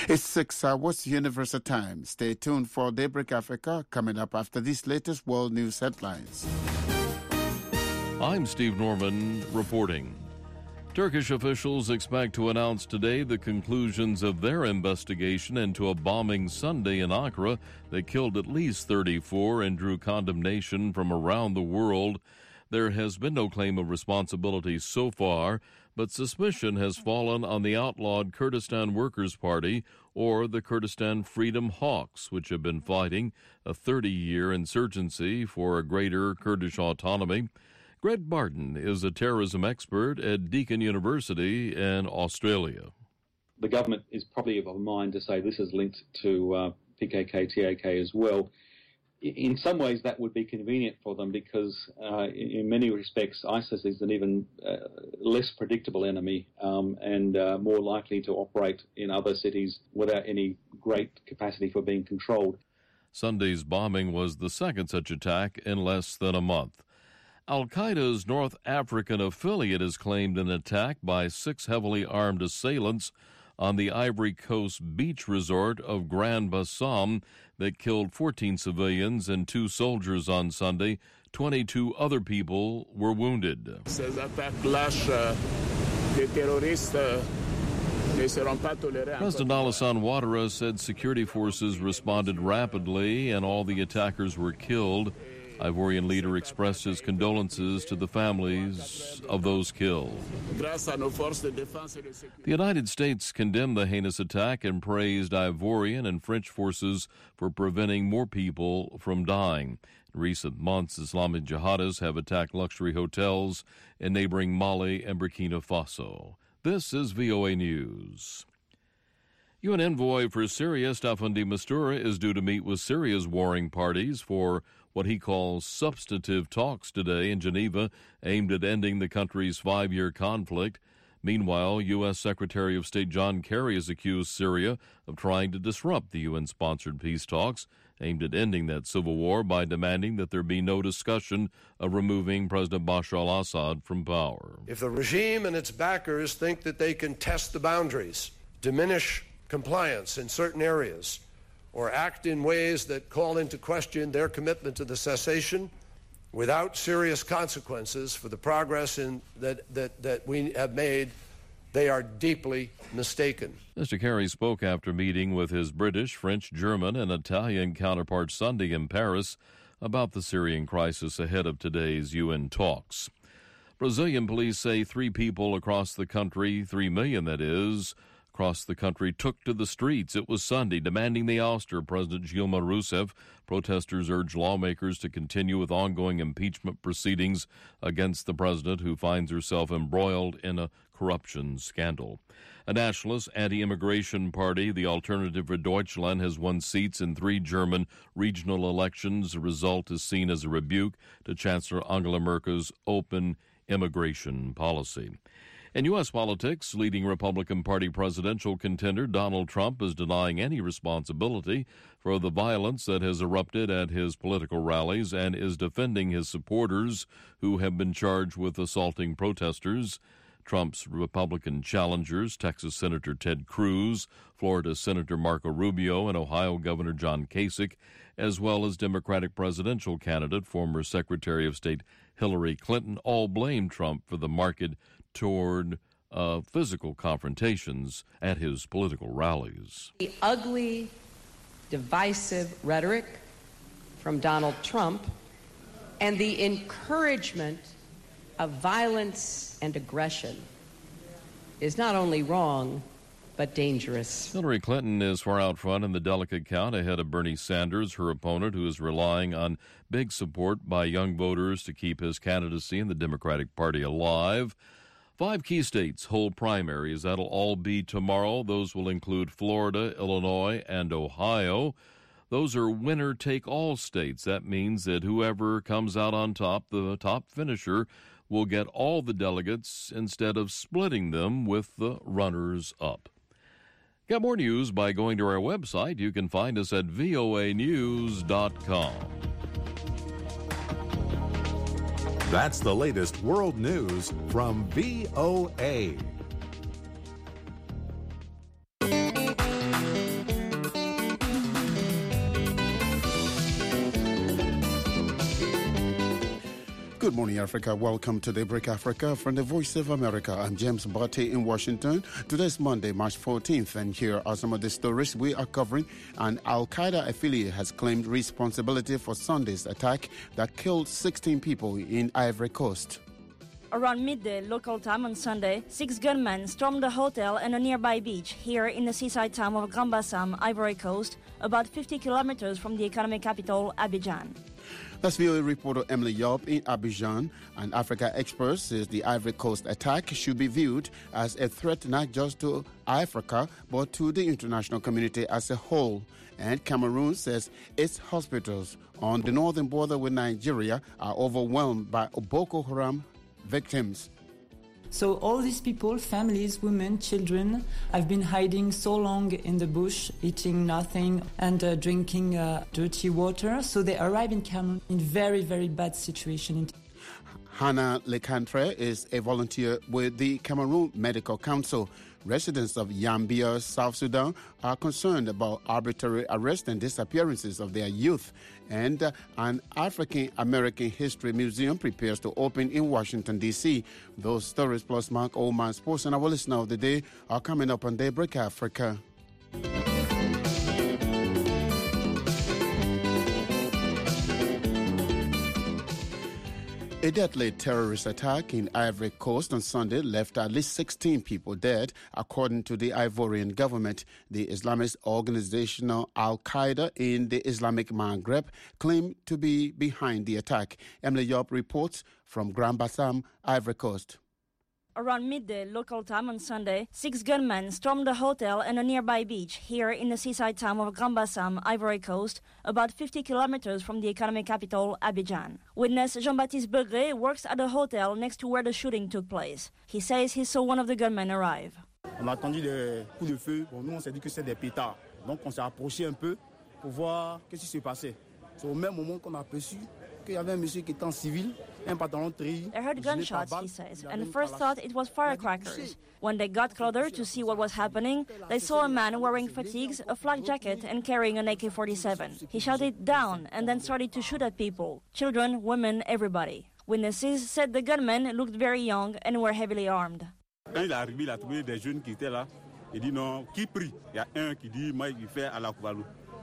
It's 6 hours, Universal Time. Stay tuned for Daybreak Africa, coming up after these latest world news headlines. I'm Steve Norman reporting. Turkish officials expect to announce today the conclusions of their investigation into a bombing Sunday in Ankara that killed at least 34 and drew condemnation from around the world. There has been no claim of responsibility so far, but suspicion has fallen on the outlawed Kurdistan Workers' Party or the Kurdistan Freedom Hawks, which have been fighting a 30-year insurgency for a greater Kurdish autonomy. Greg Barton is a terrorism expert at Deakin University in Australia. The government is probably of a mind to say this is linked to PKK-TAK as well. In some ways, that would be convenient for them because, in many respects, ISIS is an even less predictable enemy and more likely to operate in other cities without any great capacity for being controlled. Sunday's bombing was the second such attack in less than a month. Al-Qaeda's North African affiliate has claimed an attack by 6 heavily armed assailants on the Ivory Coast beach resort of Grand Bassam that killed 14 civilians and 2 soldiers on Sunday. 22 other people were wounded. President Alassane Ouattara said security forces responded rapidly and all the attackers were killed. Ivorian leader expressed his condolences to the families of those killed. The United States condemned the heinous attack and praised Ivorian and French forces for preventing more people from dying. In recent months, Islamic jihadists have attacked luxury hotels in neighboring Mali and Burkina Faso. This is VOA News. UN envoy for Syria, Staffan de Mistura, is due to meet with Syria's warring parties for what he calls substantive talks today in Geneva aimed at ending the country's 5-year conflict. Meanwhile, U.S. Secretary of State John Kerry has accused Syria of trying to disrupt the UN-sponsored peace talks aimed at ending that civil war by demanding that there be no discussion of removing President Bashar al-Assad from power. If the regime and its backers think that they can test the boundaries, diminish compliance in certain areas, or act in ways that call into question their commitment to the cessation without serious consequences for the progress that we have made, they are deeply mistaken. Mr. Kerry spoke after meeting with his British, French, German, and Italian counterparts Sunday in Paris about the Syrian crisis ahead of today's UN talks. Brazilian police say 3 people across the country, 3 million that is, across the country took to the streets. It was Sunday, demanding the ouster of President Dilma Rousseff. Protesters urged lawmakers to continue with ongoing impeachment proceedings against the president, who finds herself embroiled in a corruption scandal. A nationalist anti-immigration party, the Alternative for Deutschland, has won seats in 3 German regional elections. The result is seen as a rebuke to Chancellor Angela Merkel's open immigration policy. In U.S. politics, leading Republican Party presidential contender Donald Trump is denying any responsibility for the violence that has erupted at his political rallies and is defending his supporters who have been charged with assaulting protesters. Trump's Republican challengers, Texas Senator Ted Cruz, Florida Senator Marco Rubio, and Ohio Governor John Kasich, as well as Democratic presidential candidate, former Secretary of State Hillary Clinton, all blame Trump for the market toward physical confrontations at his political rallies. The ugly, divisive rhetoric from Donald Trump and the encouragement of violence and aggression is not only wrong, but dangerous. Hillary Clinton is far out front in the delegate count ahead of Bernie Sanders, her opponent, who is relying on big support by young voters to keep his candidacy in the Democratic Party alive. 5 key states hold primaries. That'll all be tomorrow. Those will include Florida, Illinois, and Ohio. Those are winner-take-all states. That means that whoever comes out on top, the top finisher, will get all the delegates instead of splitting them with the runners-up. Get more news by going to our website. You can find us at voanews.com. That's the latest world news from VOA. Good morning, Africa. Welcome to Daybreak Africa from the Voice of America. I'm James Barty in Washington. Today's Monday, March 14th, and here are some of the stories we are covering. An Al-Qaeda affiliate has claimed responsibility for Sunday's attack that killed 16 people in Ivory Coast. Around midday local time on Sunday, 6 gunmen stormed a hotel and a nearby beach here in the seaside town of Grand Bassam, Ivory Coast, about 50 kilometers from the economic capital, Abidjan. That's VOA reporter Emily Yop in Abidjan. An Africa expert says the Ivory Coast attack should be viewed as a threat not just to Africa, but to the international community as a whole. And Cameroon says its hospitals on the northern border with Nigeria are overwhelmed by Boko Haram victims. So all these people, families, women, children, have been hiding so long in the bush, eating nothing and drinking dirty water. So they arrive in Cameroon in very, very bad situation. Hannah Lecantre is a volunteer with the Cameroon Medical Council. Residents of Yambia, South Sudan, are concerned about arbitrary arrests and disappearances of their youth. And an African-American History Museum prepares to open in Washington, D.C. Those stories plus Mark Oman Sports and our listener of the day are coming up on Daybreak Africa. A deadly terrorist attack in Ivory Coast on Sunday left at least 16 people dead, according to the Ivorian government. The Islamist organization Al-Qaeda in the Islamic Maghreb claimed to be behind the attack. Emily Yop reports from Grand Bassam, Ivory Coast. Around midday local time on Sunday, 6 gunmen stormed a hotel and a nearby beach here in the seaside town of Grand Bassam, Ivory Coast, about 50 kilometers from the economic capital, Abidjan. Witness Jean-Baptiste Begré works at a hotel next to where the shooting took place. He says he saw one of the gunmen arrive. On a entendu des coups de feu. Bon, nous, on s'est dit que c'est des pétards. Donc, on s'est approché un peu pour voir qu'est-ce qui se passait. C'est au même moment qu'on a aperçu qu'il y avait un monsieur qui était en civil. They heard gunshots, he says, and first thought it was firecrackers. When they got closer to see what was happening, they saw a man wearing fatigues, a flak jacket, and carrying an AK-47. He shouted down and then started to shoot at people, children, women, everybody. Witnesses said the gunmen looked very young and were heavily armed. Quand il est arrivé, il a trouvé des jeunes qui étaient là. Il dit non, qui prie? Il y a un qui dit, moi, il fait à la Kouvalou.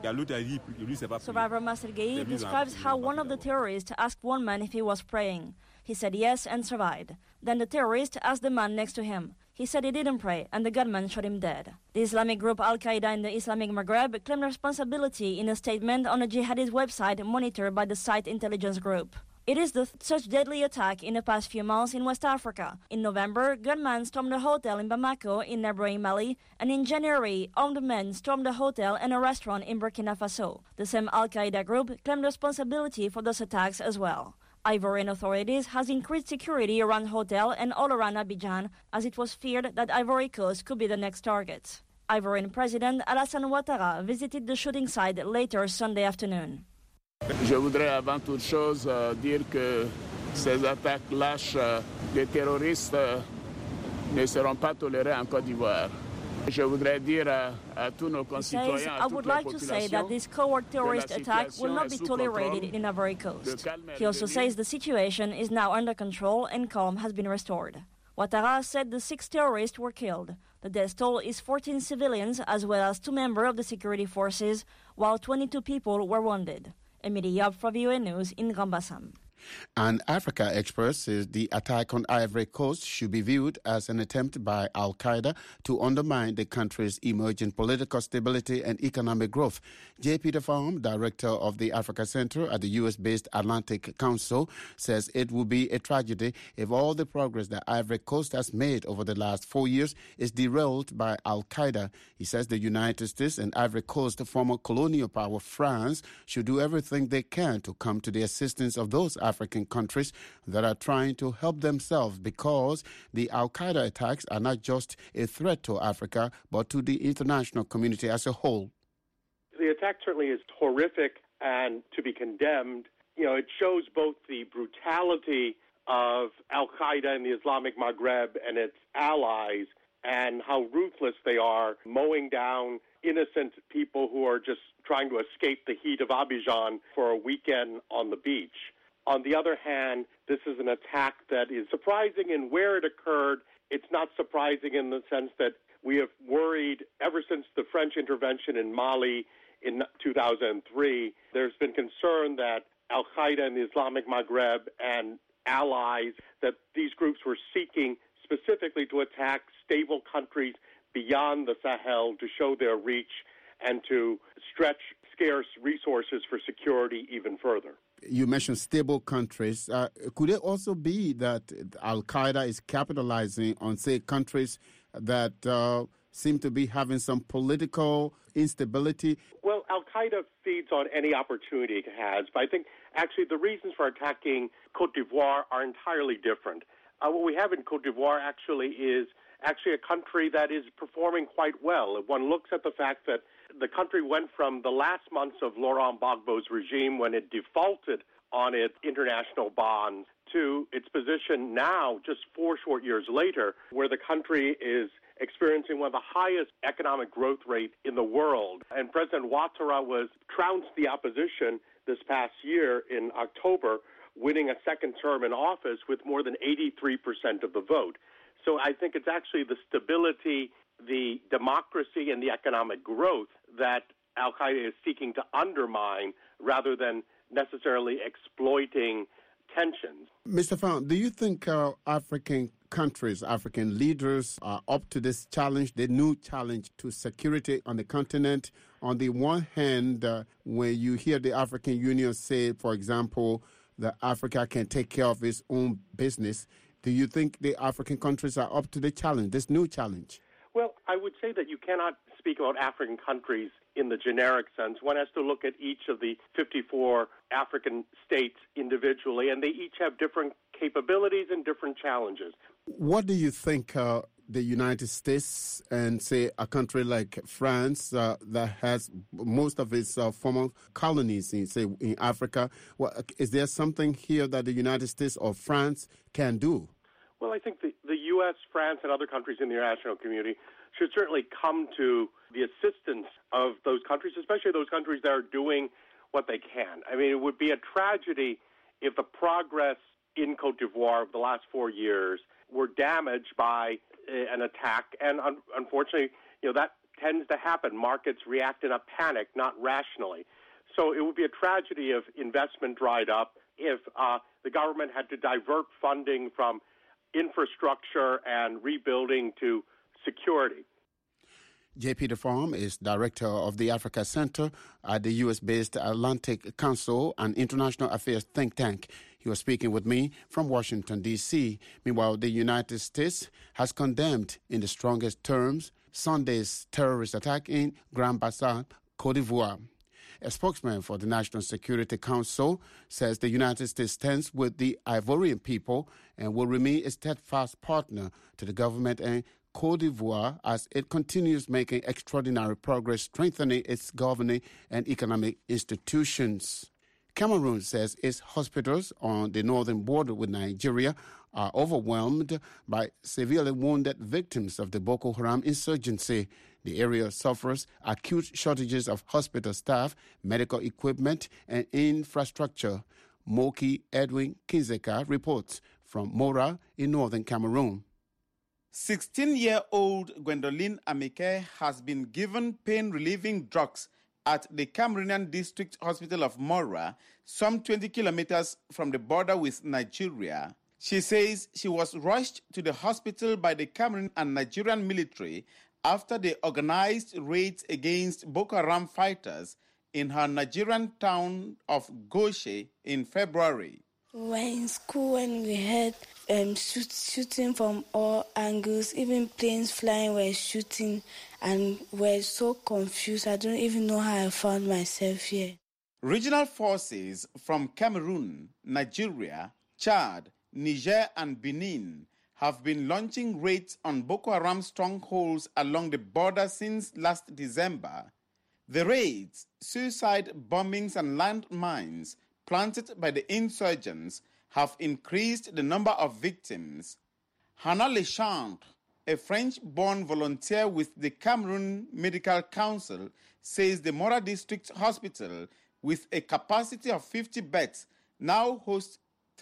Survivor Masergei describes how one of the terrorists asked one man if he was praying. He said yes and survived. Then the terrorist asked the man next to him. He said he didn't pray, and the gunman shot him dead. The Islamic group Al-Qaeda in the Islamic Maghreb claimed responsibility in a statement on a jihadist website monitored by the site intelligence group. It is such deadly attack in the past few months in West Africa. In November, gunmen stormed a hotel in Bamako in neighboring Mali, and in January, armed men stormed a hotel and a restaurant in Burkina Faso. The same Al-Qaeda group claimed responsibility for those attacks as well. Ivorian authorities has increased security around the hotel and all around Abidjan, as it was feared that Ivory Coast could be the next target. Ivorian President Alassane Ouattara visited the shooting site later Sunday afternoon. Je voudrais avant toute chose dire que ces attaques lâches des terroristes ne seront pas tolérées en Côte d'Ivoire. Je voudrais dire à tous nos concitoyens, I would like to say that this coward terrorist attack will not be tolerated in Ivory Coast. He also says the situation is now under control and calm has been restored. Ouattara said the 6 terrorists were killed. The death toll is 14 civilians as well as 2 members of the security forces, while 22 people were wounded. Emily Yab for VOA News in Grand Bassam. An Africa expert says the attack on Ivory Coast should be viewed as an attempt by Al-Qaeda to undermine the country's emerging political stability and economic growth. J. Peter Farm, director of the Africa Center at the U.S.-based Atlantic Council, says it would be a tragedy if all the progress that Ivory Coast has made over the last 4 years is derailed by Al-Qaeda. He says the United States and Ivory Coast former colonial power France should do everything they can to come to the assistance of those African countries that are trying to help themselves, because the Al-Qaeda attacks are not just a threat to Africa, but to the international community as a whole. The attack certainly is horrific and to be condemned. You know, it shows both the brutality of Al-Qaeda in the Islamic Maghreb and its allies and how ruthless they are, mowing down innocent people who are just trying to escape the heat of Abidjan for a weekend on the beach. On the other hand, this is an attack that is surprising in where it occurred. It's not surprising in the sense that we have worried ever since the French intervention in Mali in 2003. There's been concern that Al-Qaeda and the Islamic Maghreb and allies, that these groups were seeking specifically to attack stable countries beyond the Sahel to show their reach and to stretch scarce resources for security even further. You mentioned stable countries. Could it also be that Al-Qaeda is capitalizing on, say, countries that seem to be having some political instability? Well, Al-Qaeda feeds on any opportunity it has, but I think actually the reasons for attacking Cote d'Ivoire are entirely different. What we have in Cote d'Ivoire actually is a country that is performing quite well. If one looks at the fact that the country went from the last months of Laurent Gbagbo's regime, when it defaulted on its international bonds, to its position now, just 4 short years later, where the country is experiencing one of the highest economic growth rates in the world. And President Ouattara trounced the opposition this past year in October, winning a second term in office with more than 83% of the vote. So I think it's actually the stability, the democracy, and the economic growth that Al-Qaeda is seeking to undermine rather than necessarily exploiting tensions. Mr. Pham, do you think African countries, African leaders are up to this challenge, the new challenge to security on the continent? On the one hand, when you hear the African Union say, for example, that Africa can take care of its own business, do you think the African countries are up to the challenge, this new challenge? Well, I would say that you cannot speak about African countries in the generic sense. One has to look at each of the 54 African states individually, and they each have different capabilities and different challenges. What do you think the United States and, say, a country like France that has most of its former colonies in Africa, is there something here that the United States or France can do? Well, I think the U.S., France, and other countries in the international community should certainly come to the assistance of those countries, especially those countries that are doing what they can. I mean, it would be a tragedy if the progress in Cote d'Ivoire of the last 4 years were damaged by an attack, and unfortunately, that tends to happen. Markets react in a panic, not rationally. So it would be a tragedy if investment dried up, if the government had to divert funding from infrastructure and rebuilding to security. J.P. DeForm is director of the Africa Center at the U.S.-based Atlantic Council, an international affairs think tank. He was speaking with me from Washington, D.C. Meanwhile, the United States has condemned in the strongest terms Sunday's terrorist attack in Grand-Bassam, Cote d'Ivoire. A spokesman for the National Security Council says the United States stands with the Ivorian people and will remain a steadfast partner to the government and Cote d'Ivoire as it continues making extraordinary progress strengthening its governing and economic institutions. Cameroon says its hospitals on the northern border with Nigeria are overwhelmed by severely wounded victims of the Boko Haram insurgency. The area suffers acute shortages of hospital staff, medical equipment, and infrastructure. Moki Edwin Kinzeka reports from Mora in northern Cameroon. 16-year-old Gwendoline Amike has been given pain-relieving drugs at the Cameroonian District Hospital of Mora, some 20 kilometers from the border with Nigeria. She says she was rushed to the hospital by the Cameroon and Nigerian military after they organized raids against Boko Haram fighters in her Nigerian town of Goshe in February. We were in school when we heard shooting from all angles, even planes flying were shooting, and we're so confused. I don't even know how I found myself here. Regional forces from Cameroon, Nigeria, Chad, Niger, and Benin have been launching raids on Boko Haram strongholds along the border since last December. The raids, suicide bombings, and landmines planted by the insurgents have increased the number of victims. Hannah Lechambre, a French-born volunteer with the Cameroon Medical Council, says the Mora District Hospital, with a capacity of 50 beds, now hosts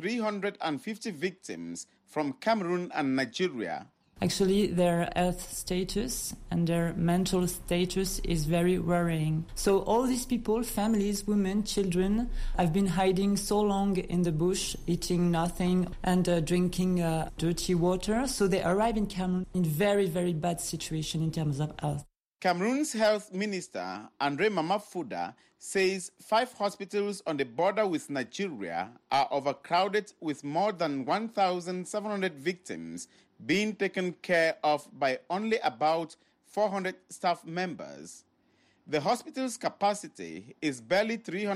350 victims from Cameroon and Nigeria. Actually, their health status and their mental status is very worrying. So all these people, families, women, children, have been hiding so long in the bush, eating nothing and drinking dirty water. So they arrive in Cameroon in very, very bad situation in terms of health. Cameroon's health minister, Andre Mamafuda, says 5 hospitals on the border with Nigeria are overcrowded with more than 1,700 victims being taken care of by only about 400 staff members. The hospital's capacity is barely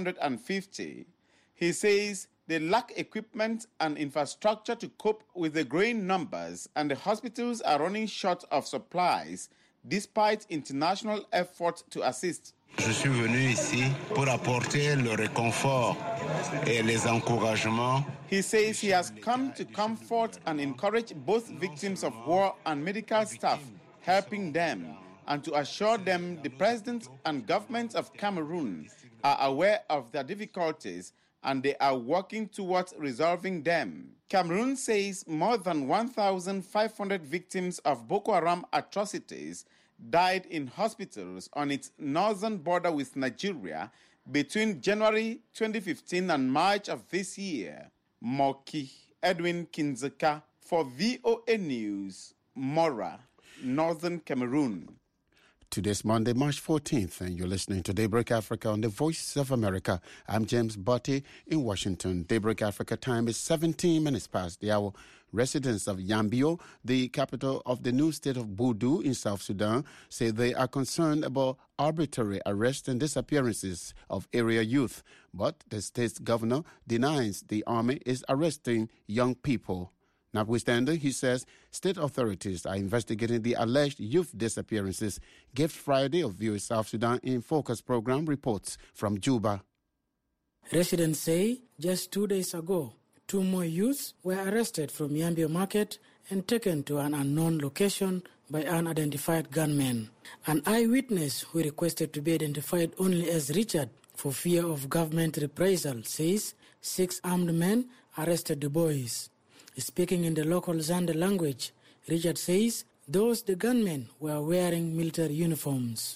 350. He says they lack equipment and infrastructure to cope with the growing numbers, and the hospitals are running short of supplies despite international efforts to assist. Je suis venu ici pour apporter le réconfort et les encouragements. He says he has come to comfort and encourage both victims of war and medical staff, helping them, and to assure them the president and government of Cameroon are aware of their difficulties and they are working towards resolving them. Cameroon says more than 1,500 victims of Boko Haram atrocities died in hospitals on its northern border with Nigeria between January 2015 and March of this year. Moki Edwin Kinzeka for VOA News, Mora, Northern Cameroon. Today's Monday, March 14th, and you're listening to Daybreak Africa on the Voice of America. I'm James Botti in Washington. Daybreak Africa time is 17 minutes past the hour. Residents of Yambio, the capital of the new state of Boudou in South Sudan, say they are concerned about arbitrary arrests and disappearances of area youth. But the state's governor denies the army is arresting young people. Notwithstanding, he says state authorities are investigating the alleged youth disappearances. Gift Friday of VOA South Sudan in Focus program reports from Juba. Residents say just 2 days ago, 2 more youths were arrested from Yambio Market and taken to an unknown location by unidentified gunmen. An eyewitness who requested to be identified only as Richard for fear of government reprisal says 6 armed men arrested the boys. Speaking in the local Zande language, Richard says the gunmen were wearing military uniforms.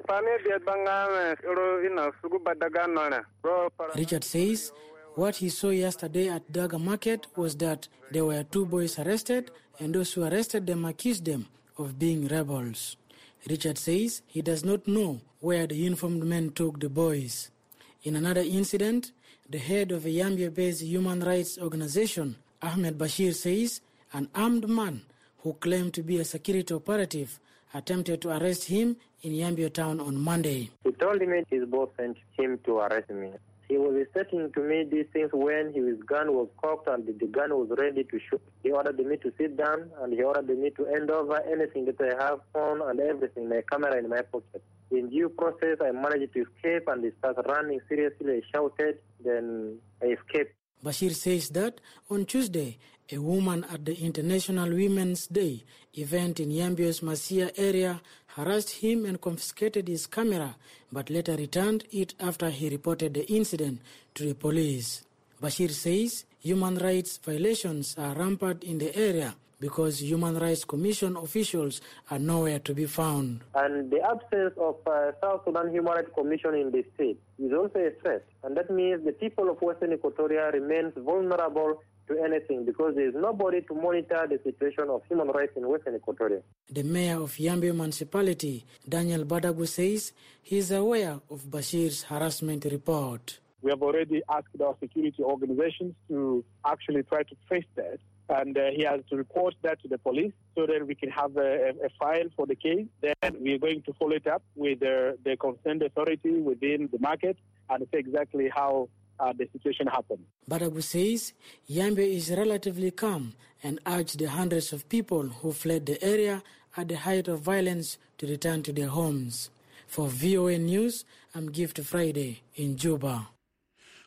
Richard says what he saw yesterday at Daga Market was that there were 2 boys arrested, and those who arrested them accused them of being rebels. Richard says he does not know where the uniformed men took the boys. In another incident, the head of a Yambio-based human rights organization, Ahmed Bashir, says an armed man who claimed to be a security operative attempted to arrest him in Yambio town on Monday. He told me his boss sent him to arrest me. He was stating to me these things when his gun was cocked and the gun was ready to shoot. He ordered me to sit down and he ordered me to hand over anything that I have, phone and everything, my camera in my pocket. In due process, I managed to escape and he started running seriously. I shouted, then I escaped. Bashir says that on Tuesday, a woman at the International Women's Day event in Yambio's Masia area harassed him and confiscated his camera, but later returned it after he reported the incident to the police. Bashir says human rights violations are rampant in the area because Human Rights Commission officials are nowhere to be found. And the absence of South Sudan Human Rights Commission in the state is also a threat. And that means the people of Western Equatoria remains vulnerable to anything because there is nobody to monitor the situation of human rights in Western Equatoria. The mayor of Yambio municipality, Daniel Badagu, says he is aware of Bashir's harassment report. We have already asked our security organizations to actually try to face that. And he has to report that to the police so that we can have a file for the case. Then we are going to follow it up with the concerned authority within the market and say exactly how the situation happened. Badagu says Yambio is relatively calm and urged the hundreds of people who fled the area at the height of violence to return to their homes. For VOA News, I'm Gift Friday in Juba.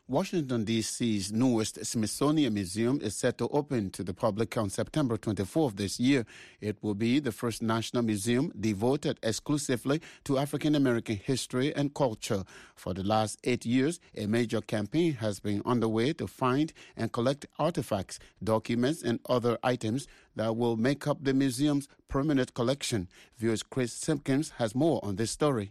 Washington, D.C.'s newest Smithsonian Museum is set to open to the public on September 24th this year. It will be the first national museum devoted exclusively to African American history and culture. For the last 8 years, a major campaign has been underway to find and collect artifacts, documents, and other items that will make up the museum's permanent collection. Viewers Chris Simpkins has more on this story.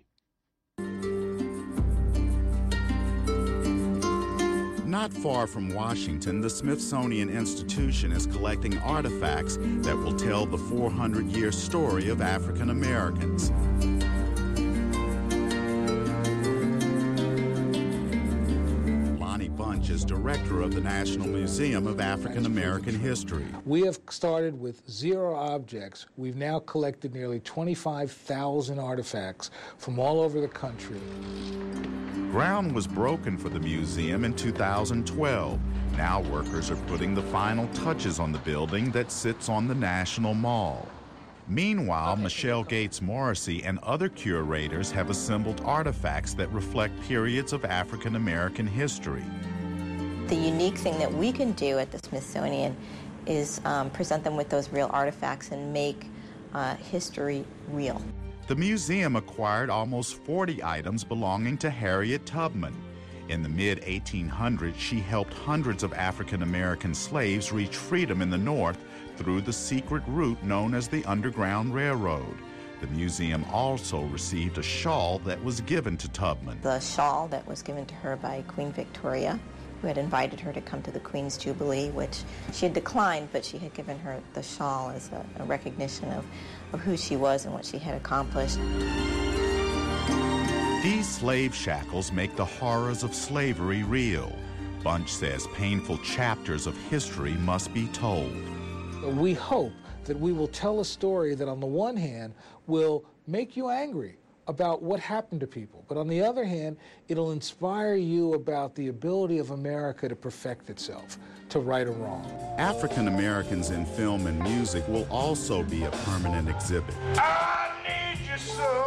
Not far from Washington, the Smithsonian Institution is collecting artifacts that will tell the 400-year story of African Americans. Lonnie Bunch is director of the National Museum of African American History. We have started with 0 objects. We've now collected nearly 25,000 artifacts from all over the country. Ground was broken for the museum in 2012. Now workers are putting the final touches on the building that sits on the National Mall. Meanwhile, Michelle Gates Morrissey and other curators have assembled artifacts that reflect periods of African American history. The unique thing that we can do at the Smithsonian is present them with those real artifacts and make history real. The museum acquired almost 40 items belonging to Harriet Tubman. In the mid-1800s, she helped hundreds of African-American slaves reach freedom in the North through the secret route known as the Underground Railroad. The museum also received a shawl that was given to Tubman. The shawl that was given to her by Queen Victoria, who had invited her to come to the Queen's Jubilee, which she had declined, but she had given her the shawl as a recognition of who she was and what she had accomplished. These slave shackles make the horrors of slavery real. Bunch says painful chapters of history must be told. We hope that we will tell a story that on the one hand will make you angry about what happened to people, but on the other hand, it'll inspire you about the ability of America to perfect itself, to right a wrong. African Americans in film and music will also be a permanent exhibit. I need you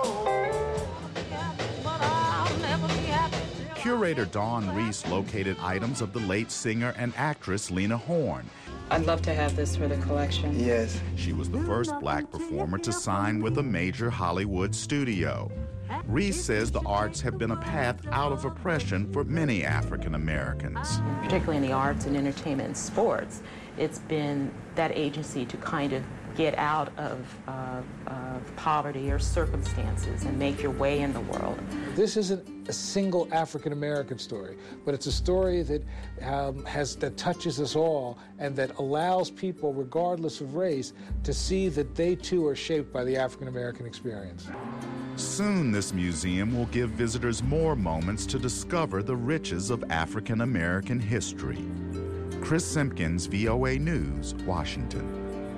so, but I'll never be happy. Curator Dawn Reese located items of the late singer and actress Lena Horne. I'd love to have this for the collection. Yes. She was the first black performer to sign with a major Hollywood studio. Reese says the arts have been a path out of oppression for many African Americans. Particularly in the arts and entertainment and sports, it's been that agency to kind of get out of poverty or circumstances and make your way in the world. This isn't a single African American story, but it's a story that that touches us all and that allows people, regardless of race, to see that they too are shaped by the African American experience. Soon, this museum will give visitors more moments to discover the riches of African American history. Chris Simpkins, VOA News, Washington.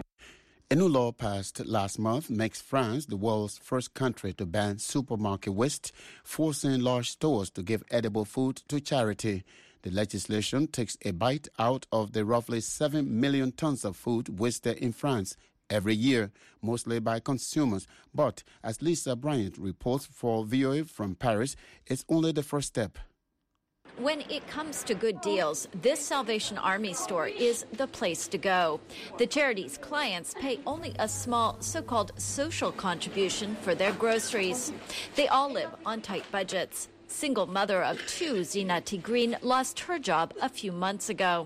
A new law passed last month makes France the world's first country to ban supermarket waste, forcing large stores to give edible food to charity. The legislation takes a bite out of the roughly 7 million tons of food wasted in France every year, mostly by consumers. But as Lisa Bryant reports for VOA from Paris, it's only the first step. When it comes to good deals, this Salvation Army store is the place to go. The charity's clients pay only a small so-called social contribution for their groceries. They all live on tight budgets. Single mother of 2, Zina Tigrine, lost her job a few months ago.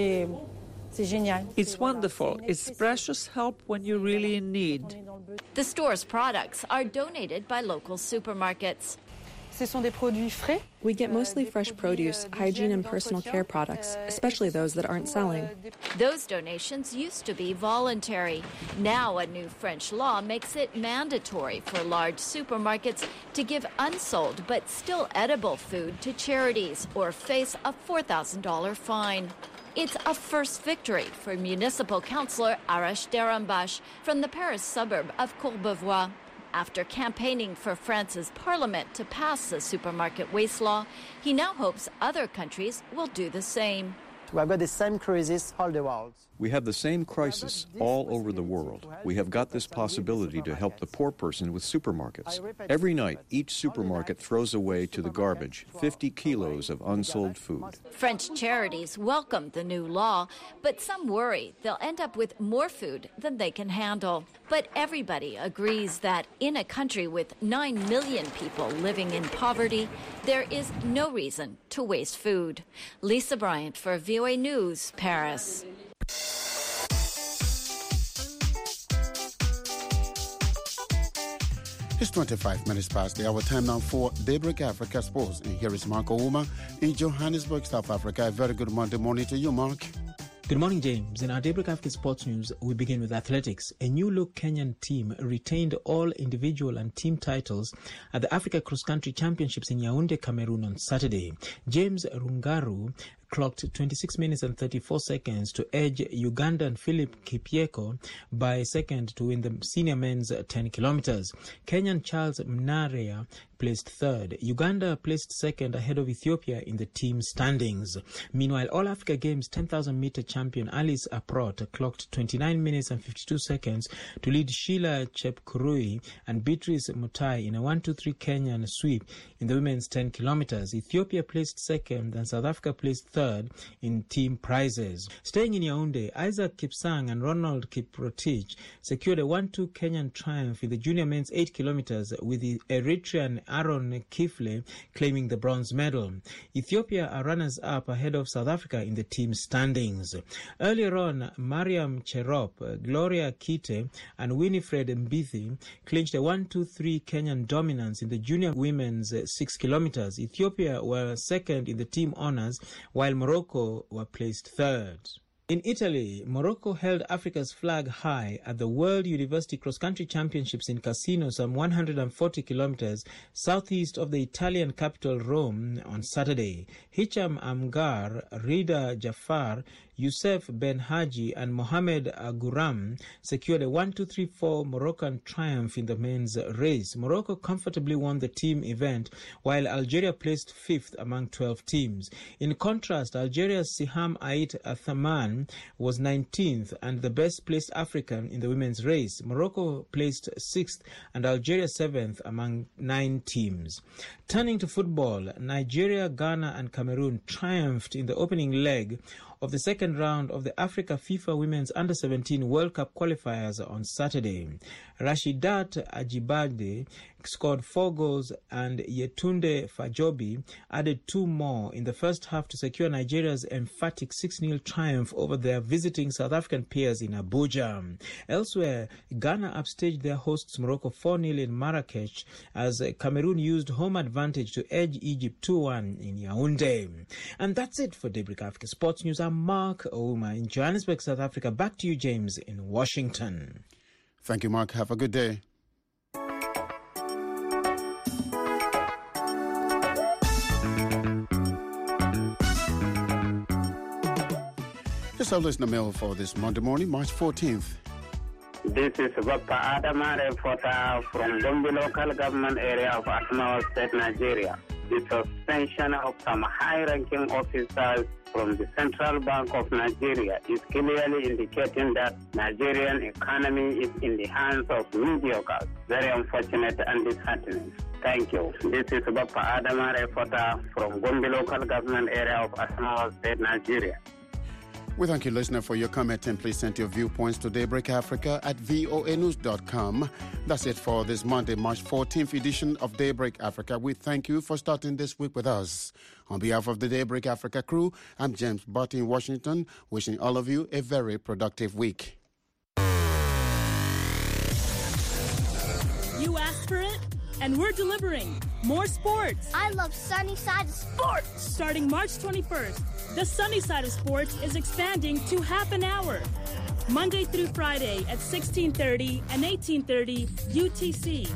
It's wonderful. It's precious help when you're really in need. The store's products are donated by local supermarkets. We get mostly fresh produce, hygiene and personal care products, especially those that aren't selling. Those donations used to be voluntary. Now a new French law makes it mandatory for large supermarkets to give unsold but still edible food to charities or face a $4,000 fine. It's a first victory for municipal councillor Arash Derambash from the Paris suburb of Courbevoie. After campaigning for France's parliament to pass the supermarket waste law, he now hopes other countries will do the same. We have got the same crisis all the world. We have the same crisis all over the world. We have got this possibility to help the poor person with supermarkets. Every night, each supermarket throws away to the garbage 50 kilos of unsold food. French charities welcome the new law, but some worry they'll end up with more food than they can handle. But everybody agrees that in a country with 9 million people living in poverty, there is no reason to waste food. Lisa Bryant for VOA News, Paris. It's 25 minutes past the hour. Time now for Daybreak Africa Sports. And here is Mark Ouma in Johannesburg, South Africa. A very good Monday morning to you, Mark. Good morning, James. In our Daybreak Africa Sports News, we begin with athletics. A new-look Kenyan team retained all individual and team titles at the Africa Cross Country Championships in Yaoundé, Cameroon on Saturday. James Rungaru clocked 26 minutes and 34 seconds to edge Ugandan Philip Kipieko by second to win the senior men's 10 kilometers. Kenyan Charles Mnarea placed third. Uganda placed second ahead of Ethiopia in the team standings. Meanwhile, All Africa Games 10,000-meter champion Alice Aprot clocked 29 minutes and 52 seconds to lead Sheila Chepkurui and Beatrice Mutai in a 1-2-3 Kenyan sweep in the women's 10 kilometers. Ethiopia placed second and South Africa placed third in team prizes. Staying in Yaoundé, Isaac Kipsang and Ronald Kiprotich secured a 1-2 Kenyan triumph in the junior men's 8 kilometers with the Eritrean Aaron Kifle claiming the bronze medal. Ethiopia are runners-up ahead of South Africa in the team standings. Earlier on, Mariam Cherop, Gloria Kite and Winifred Mbithi clinched a 1-2-3 Kenyan dominance in the junior women's 6 kilometers. Ethiopia were second in the team honors, while Morocco were placed third. In Italy, Morocco held Africa's flag high at the World University Cross Country Championships in Cassino, some 140 kilometers southeast of the Italian capital Rome on Saturday. Hicham Amgar, Rida Jafar, Youssef Ben Haji and Mohamed Aguram secured a 1-2-3-4 Moroccan triumph in the men's race. Morocco comfortably won the team event, while Algeria placed fifth among 12 teams. In contrast, Algeria's Siham Ait Athaman was 19th and the best-placed African in the women's race. Morocco placed 6th and Algeria 7th among 9 teams. Turning to football, Nigeria, Ghana and Cameroon triumphed in the opening leg of the second round of the Africa FIFA Women's Under-17 World Cup qualifiers on Saturday. Rashidat Ajibade scored 4 goals and Yetunde Fajobi added 2 more in the first half to secure Nigeria's emphatic 6-0 triumph over their visiting South African peers in Abuja. Elsewhere, Ghana upstaged their hosts Morocco 4-0 in Marrakech as Cameroon used home advantage to edge Egypt 2-1 in Yaoundé. And that's it for Daybreak Africa Sports News. I'm Mark Ouma in Johannesburg, South Africa. Back to you, James, in Washington. Thank you, Mark. Have a good day. Here's our listener mail for this Monday morning, March 14th. This is Bappa Adama, reporter from Gombe local government area of Adamawa State, Nigeria. The suspension of some high-ranking officers from the Central Bank of Nigeria is clearly indicating that Nigerian economy is in the hands of mediocres. Very unfortunate and disheartening. Thank you. This is Bappa Adama, reporter from Gombe local government area of Adamawa State, Nigeria. We thank you, listener, for your comment, and please send your viewpoints to Daybreak Africa at voanews.com. That's it for this Monday, March 14th edition of Daybreak Africa. We thank you for starting this week with us. On behalf of the Daybreak Africa crew, I'm James Butt in Washington, wishing all of you a very productive week. You asked for it, and we're delivering. More sports. I love Sunny Side of Sports. Starting March 21st, the Sunny Side of Sports is expanding to half an hour. Monday through Friday at 16:30 and 18:30 UTC.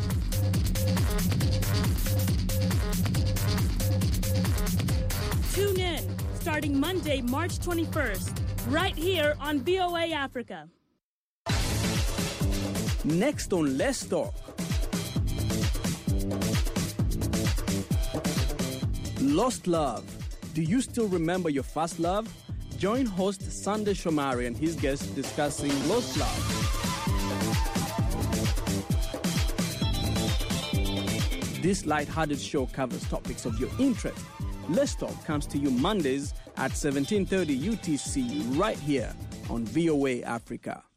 Tune in starting Monday, March 21st, right here on VOA Africa. Next on Let's Talk. Lost love. Do you still remember your first love? Join host Sunday Shomari and his guests discussing lost love. This light-hearted show covers topics of your interest. Let's Talk comes to you Mondays at 17:30 UTC right here on VOA Africa.